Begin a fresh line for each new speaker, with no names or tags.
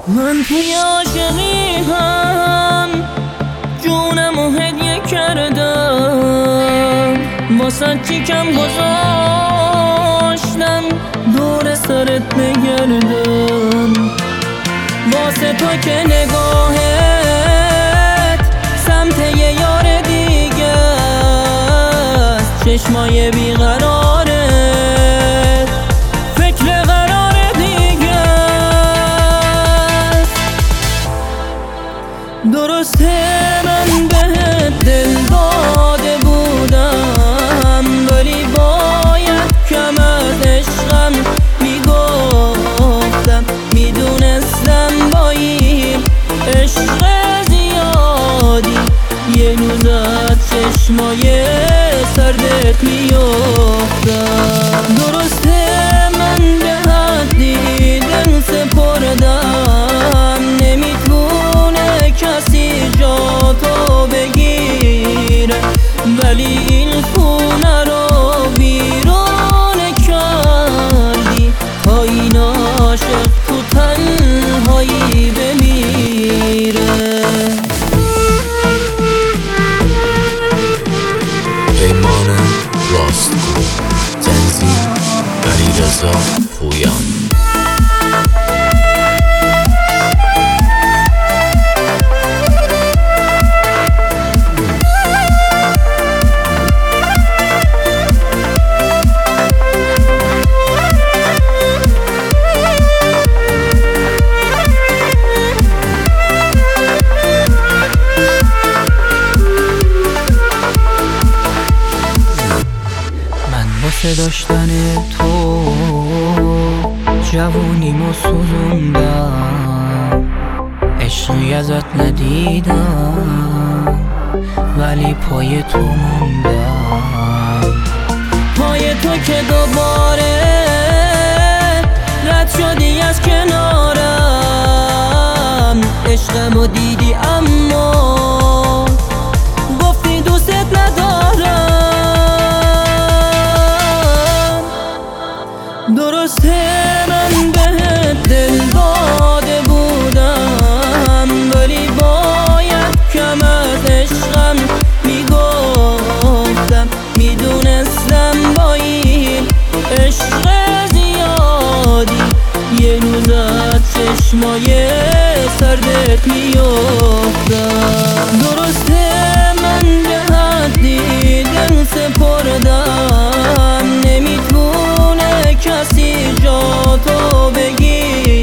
من توی عاشقی هم جونمو هدیه کردم، واسه چی کم گذاشتم دور سرت بگردم، واسه تو که نگاهت سمت یه یار دیگه است، چشمای بیقراره فکر قرار دیگه است. درسته من بهت دل داده بودم، ولی باید کم از عشقم میگفتم، میدونستم با این عشق زیادی یه روز از چشمای سردت میافتم. درسته من به حدی دل سپردم، نمیتونه کسی جاتو بگیره، ولی این خونه رو ویران کردی تا این عاشق تو تنهایی بمیره.
پیمان راستگو، تنظیم علیرضا پویان.
واسه داشتن تو جوونیمو سوزوندم، عشقی ازت ندیدم ولی پای تو موندم، پای تو که دوباره رد شدی از کنارم، عشقمو دیدی اما گفتی دوست ندارم. درسته من بهت دل داده بودم، ولی باید کم از عشقم میگفتم، میدونستم با این عشق زیادی یه روز از چشمای سردت میافتم. درسته من به حدی دل سپردم، نمیتونه کسی جاتو بگیره،